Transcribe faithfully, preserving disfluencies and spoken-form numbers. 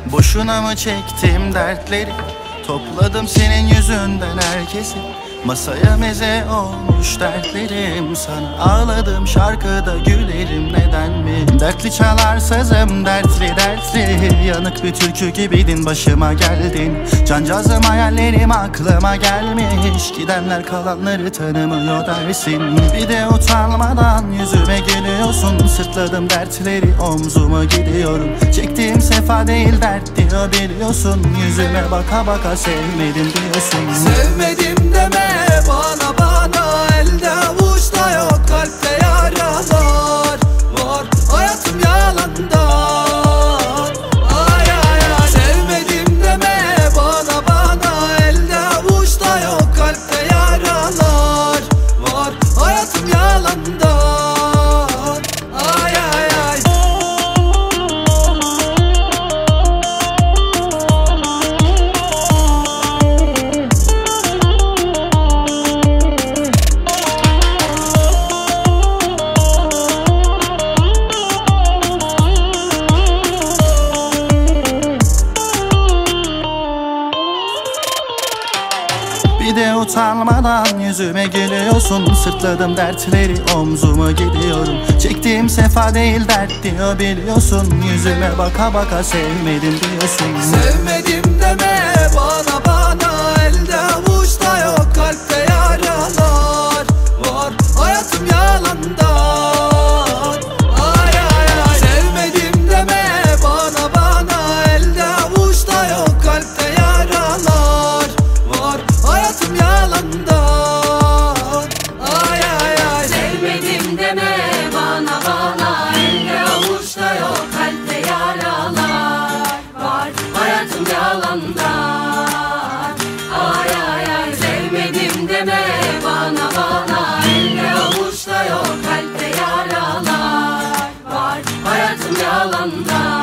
Boşuna mı çektim dertleri? Topladım senin yüzünden herkesi. Masaya meze olmuş dertlerim. Sana ağladım şarkıda gülerim, neden mi? Dertli çalar sazım, dertli dertli. Yanık bir türkü gibiydin, başıma geldin. Cancağızım hayallerim aklıma gelmiş. Gidenler kalanları tanımıyor dersin. Bir de utanmadan yüzüme gülüyorsun. Sırtladım dertleri, omzuma gidiyorum. Çektiğim sefa değil dert diyor biliyorsun. Yüzüme baka baka sevmedim diyorsun. Sevmedim deme bana bana, elde avuçta yok, kalpte yaralar var, hayatım yalandan. Ay ay ay, sevmedim deme bana bana, elde avuçta yok, kalpte yaralar var, hayatım yalandan. Ay ay ay. Bir de utanmadan yüzüme gülüyorsun. Sırtladım dertleri, omzuma gidiyorum. Çektiğim sefa değil dert diyor biliyorsun. Yüzüme baka baka sevmedim diyorsun. Sevmedim deme bana bana, elde avuçta yok, kalpte yaralar var, hayatım yalandan. Ay ay ay, sevmedim deme bana bana, elde avuçta yok, kalpte yaralar var, hayatım yalandan. Ay ay ay. Sevmedim deme bana bana, elde avuçta yok, kalpte yaralar var, hayatım yalandan. Ay ay ay, sevmedim deme bana bana, elde avuçta yok, kalpte yaralar var, hayatım yalandan.